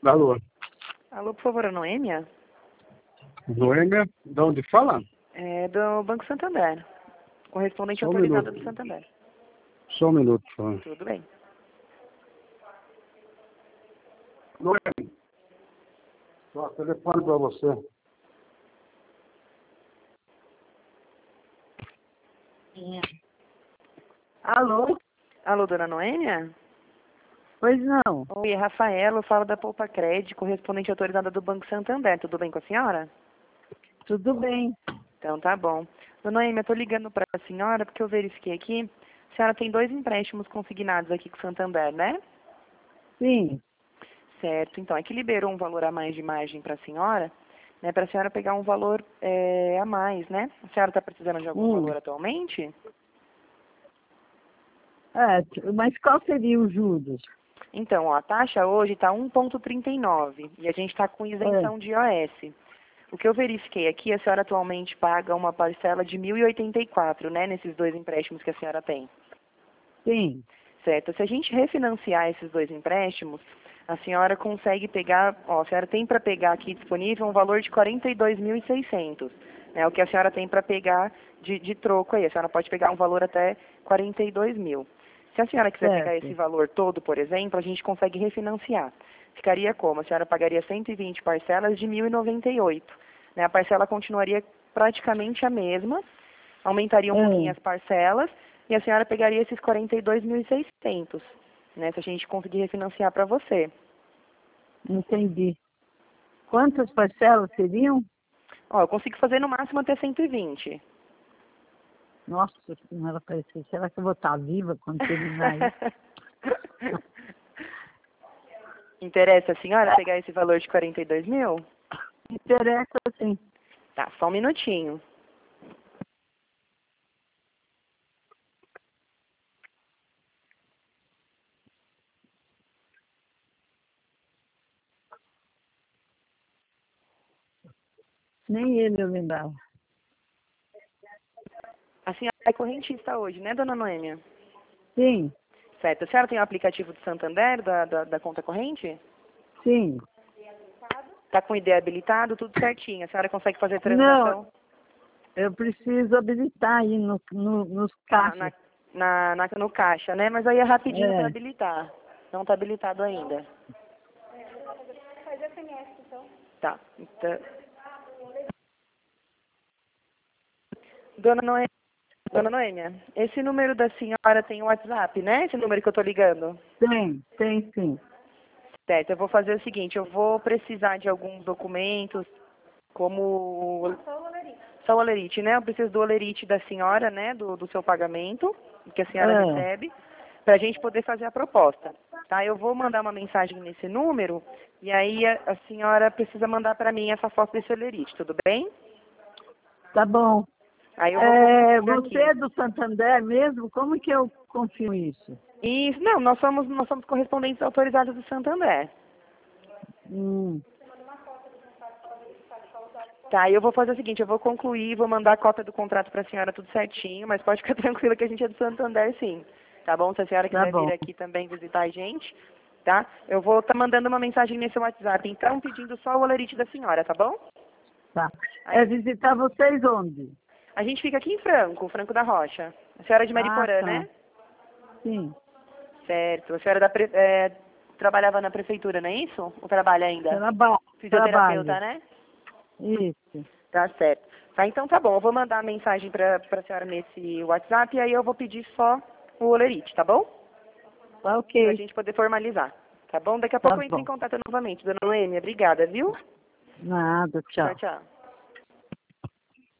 Alô, Alô, por favor, a Noêmia? Noêmia, de onde fala? É do Banco Santander. Correspondente Só um autorizada minuto. do Santander. Só um minuto, por favor. Tudo bem. Noêmia, só telefone para você. Alô? Alô, dona Noêmia? Pois não. Oi, é Rafaela, eu falo da Poupa Crédito, correspondente autorizada do Banco Santander. Tudo bem com a senhora? Tudo bem. Então tá bom. Dona Noêmia, eu tô ligando para a senhora porque eu verifiquei aqui. A senhora tem 2 empréstimos consignados aqui com o Santander, né? Sim. Certo. Então, é que liberou um valor a mais de margem para a senhora, né? Para a senhora pegar um valor a mais, né? A senhora está precisando de algum valor atualmente? Mas qual seria os juros? Então, ó, a taxa hoje está 1,39 e a gente está com isenção de IOS. O que eu verifiquei aqui, a senhora atualmente paga uma parcela de 1.084, né, nesses 2 empréstimos que a senhora tem. Sim. Certo. Se a gente refinanciar esses 2 empréstimos, a senhora consegue pegar, ó, a senhora tem para pegar aqui disponível um valor de 42.600, né, o que a senhora tem para pegar de troco aí. A senhora pode pegar um valor até 42 mil. Se a senhora quiser pegar esse valor todo, por exemplo, a gente consegue refinanciar. Ficaria como? A senhora pagaria 120 parcelas de 1.098. Né? A parcela continuaria praticamente a mesma, aumentaria um pouquinho as parcelas e a senhora pegaria esses 42.600, né? Se a gente conseguir refinanciar para você. Entendi. Quantas parcelas seriam? Ó, eu consigo fazer no máximo até 120. Nossa senhora, será que eu vou estar viva quando terminar isso? Interessa a senhora pegar esse valor de 42 mil? Interessa, sim. Tá, só um minutinho. Nem ele eu lembrava. A senhora é correntista hoje, né, dona Noêmia? Sim. Certo. A senhora tem o aplicativo do Santander, da conta corrente? Sim. Está com o ID habilitado, tudo certinho. A senhora consegue fazer transação? Não, eu preciso habilitar aí nos caixas. No caixa, né? Mas aí é rapidinho para habilitar. Não está habilitado ainda. Faz SMS, então. Tá. Então... Dona Noêmia, esse número da senhora tem o WhatsApp, né? Esse número que eu estou ligando? Tem sim. Certo, eu vou fazer o seguinte, eu vou precisar de alguns documentos, como... Só o olerite, né? Eu preciso do olerite da senhora, né? Do seu pagamento, que a senhora recebe, para a gente poder fazer a proposta. Tá? Eu vou mandar uma mensagem nesse número, e aí a senhora precisa mandar para mim essa foto desse olerite, tudo bem? Tá bom. Aí eu vou você é do Santander mesmo? Como que eu confio isso? Isso, não, nós somos correspondentes autorizados do Santander. Tá, eu vou fazer o seguinte, eu vou concluir, vou mandar a cópia do contrato para a senhora tudo certinho, mas pode ficar tranquila que a gente é do Santander, sim. Tá bom? Se a senhora quiser vir aqui também visitar a gente, tá? Eu vou estar mandando uma mensagem nesse WhatsApp, então, pedindo só o olerite da senhora, tá bom? Tá. É visitar vocês onde? A gente fica aqui em Franco da Rocha. A senhora é de Mariporã, né? Sim. Certo. A senhora trabalhava na prefeitura, não é isso? Ou trabalha ainda? Fisioterapeuta, né? Isso. Tá certo. Tá, então tá bom. Eu vou mandar a mensagem para a senhora nesse WhatsApp e aí eu vou pedir só o olerite, tá bom? Tá ok. Pra gente poder formalizar. Tá bom? Daqui a pouco eu entro em contato novamente. Dona Noêmia, obrigada, viu? Nada, tchau. Tchau, tchau.